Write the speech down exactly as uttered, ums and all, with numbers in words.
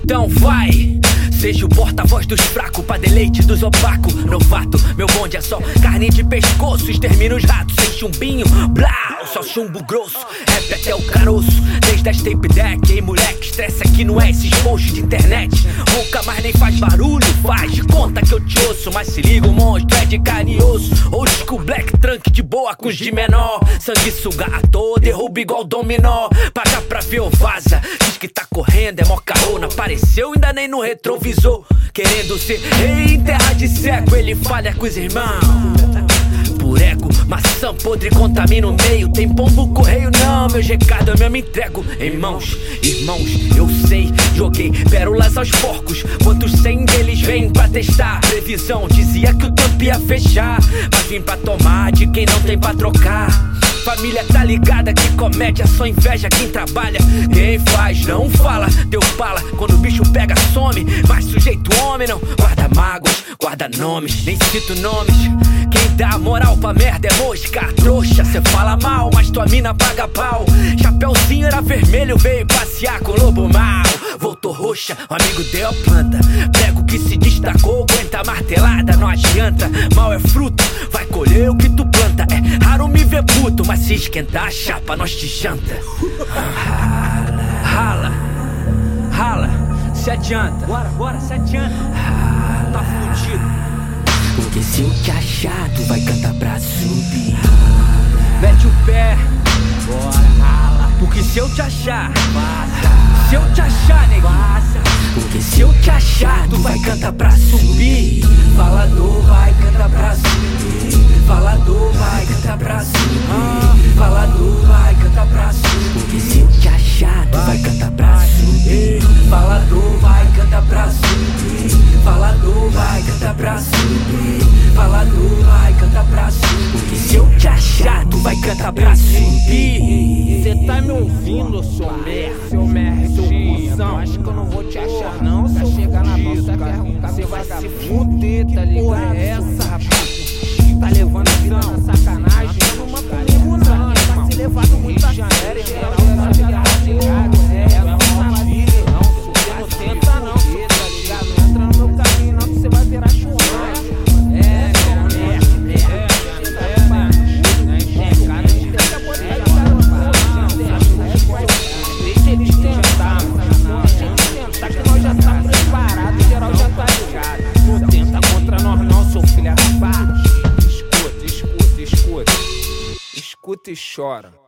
Então vai, seja o porta-voz dos fracos, pra deleite dos opacos. Novato, meu bonde é só carne de pescoço. Extermina os ratos sem chumbinho, blau, só chumbo grosso. Rap até o caroço, desde as tape deck. Ei moleque, estresse aqui não é esses posts de internet. Ronca, mas nem faz barulho, faz de conta que eu te ouço. Mas se liga, o monstro é de carne e osso. Old school black trunk de boa com os de menor. Sangue suga à toa, derruba igual dominó. Paga pra ver ou vaza, diz que tá correndo, é mó caô. Não apareceu ainda nem no retrovisor. Querendo ser rei em terra de cego, ele falha com os irmãos. Por ego, maçã podre contamina o meio. Tem pombo correio não, meu recado eu mesmo entrego em mãos. Irmãos, eu sei, joguei pérolas aos porcos. Quantos cem deles vêm pra testar? Previsão dizia que o tempo ia fechar, mas vim pra tomar de quem não tem pra trocar. Família tá ligada que comédia só inveja quem trabalha. Quem faz não fala, deu pala. Quando o bicho pega some, mas sujeito homem não guarda mágoas, guarda nomes, nem cito nomes. Quem dá moral pra merda é mosca, trouxa. Cê fala mal, mas tua mina paga pau. Chapeuzinho era vermelho, veio passear com lobo mau. Voltou roxa, o amigo deu a planta. Prego que se destacou, aguenta a martelada, não adianta. Mal é fruto, vai colher o que tu planta. É raro me ver puto, mas se esquentar a chapa, nós te janta. Rala, rala, rala, se adianta. Bora, bora, se adianta. Rala, tá fudido. Porque se eu te achar, tu vai cantar pra subir. Mete o pé, bora, rala. Porque se eu te achar, passa. Se eu te achar, neguinho, passa. Porque se eu te achar, tu vai cantar pra subir. Falador vai cantar pra subir. Falador vai cantar pra subir. Falador vai cantar pra subir. Porque se eu te achar, tu vai cantar pra subir. Falador vai cantar pra subir. Falador vai cantar pra subir. Falador vai cantar pra subir. Porque se eu te achar, tu vai cantar pra subir. Cê tá me ouvindo, seu merda? Seu merda, seu cuzão. Acho que eu não vou te achar não, se eu chegar na nossa pergunta, cê vai se fuder, tá ligado? Porra é essa, rapaz? Tá levando a vida na sacanagem? Não uma comigo não, tá se levando muito a sério, geral, tá ligado? É, uma vida, não, não tenta não, tá ligado? Não entra no meu caminho não, que cê vai virar churrasco. É, é, é, é, é, cara, a gente tenta botar deixa eles tentar, deixa eles tentar que nós já tá preparado, geral já tá ligado. Não tenta contra nós não, seu filho rapaz. Escuta, escuta, escuta. Escuta e chora.